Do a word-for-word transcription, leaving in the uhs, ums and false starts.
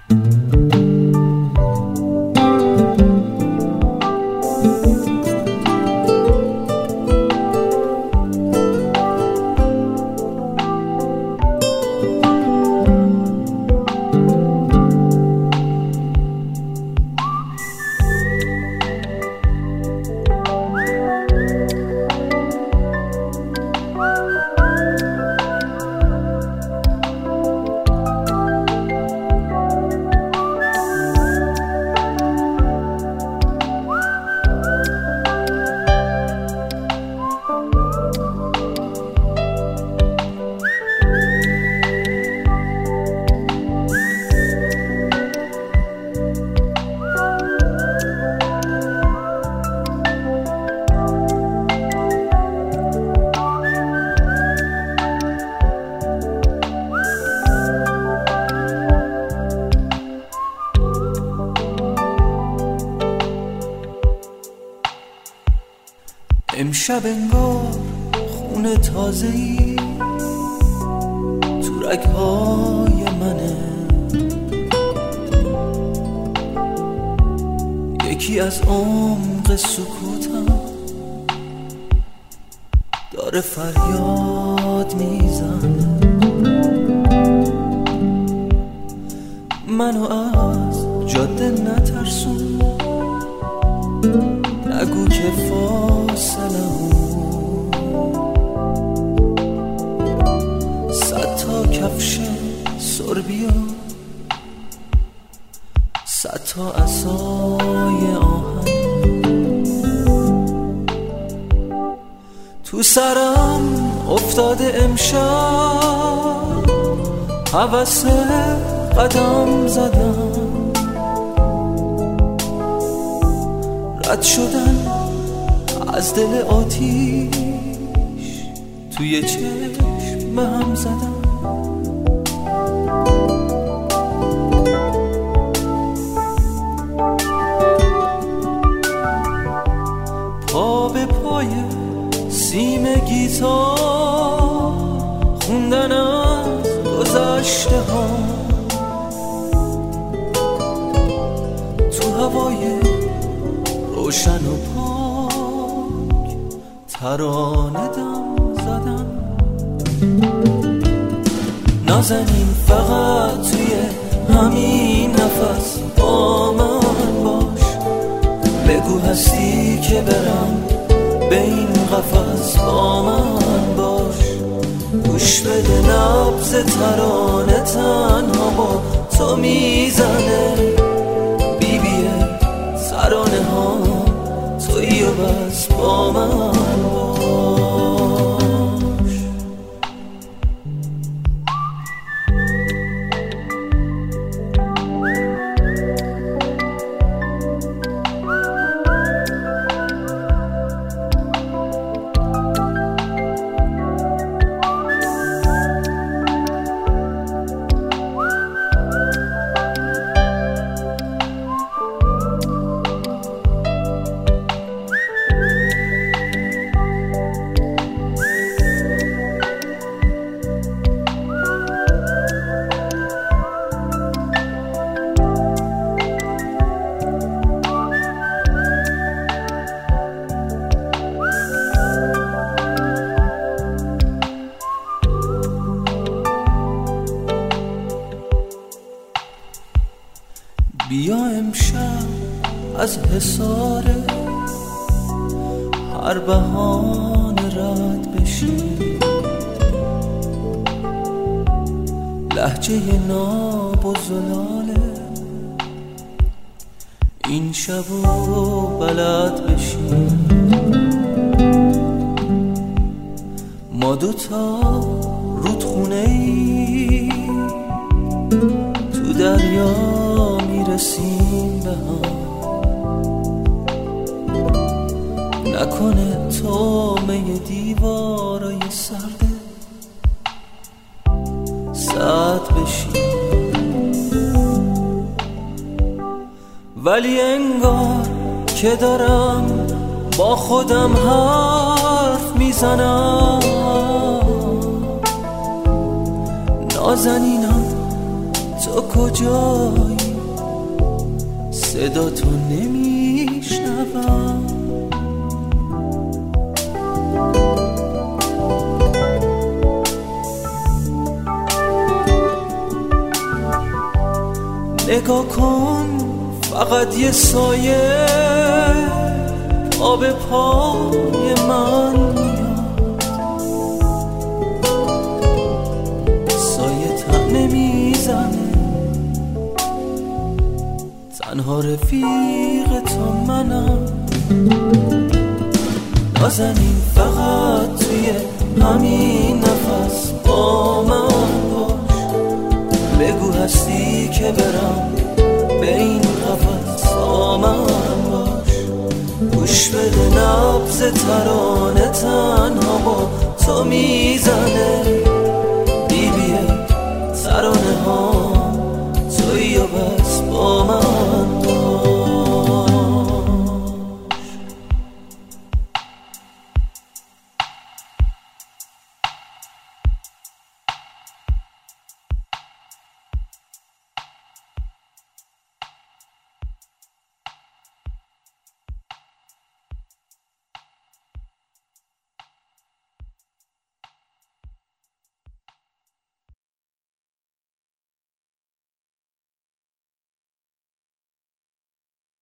امشب انگار خون تازه‌ای تو رگ‌های منه، یکی از عمق سکوتم داره فریاد میزنه، منو از جاده نترسون، نگو که فاصله صد تا کفش سربیا، صد تا عصای آهن تو سرم افتاده امشب، هوس قدم زدم، رد شدن از دل آتیش توی چشم هم زدم. پا به پای سیم گیتار خوندن از گذشته ها، تو هوای روشن و پاک ترانه دم زدم. نازنین فقط توی همین نفس با من باش، بگو هستی که برم به این قفس با من باش، گوش بده نبض ترانه تنها با تو میزنه، بیبیه ترانه ها تویی و بس با من باش. بیا امشب از حصار هر بهانه رد بشی، لهجه ناب و زلاله این شبو بلد بشی، ما دوتا رودخونه ای تو دریا میرسیم به هم، نکنه تومه دیوارای سرده سد بشیم، ولی انگار که دارم با خودم حرف میزنم، نازنینم تو کجایی صدا تو نمیشنوم. نگاه کن فقط یه سایه پا به پای من میاد، سایه تنه میزنه، تنها رفیق تو منم. نازنین فقط توی همین نفس با من باش، بگو هستی که برم به این قفس با من باش. گوش بده نبض ترانه تنها با تو میزنه،